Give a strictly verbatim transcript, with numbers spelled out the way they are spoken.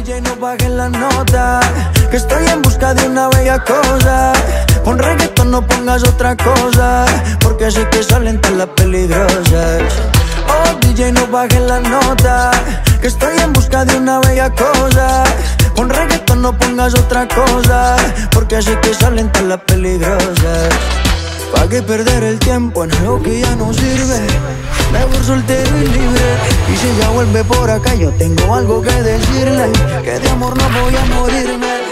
J, no bajes la nota, que estoy en busca de una bella cosa. Pon reggaetón, no pongas otra cosa, porque así que salen todas las peligrosas. Oh, D J, no bajes la nota, que estoy en busca de una bella cosa. Pon reggaetón, no pongas otra cosa, porque así que salen todas las peligrosas. ¿Pa' qué perder el tiempo en algo que ya no sirve? Mejor soltero y libre. Y si ella vuelve por acá, yo tengo algo que decirle, que de amor no voy a morirme.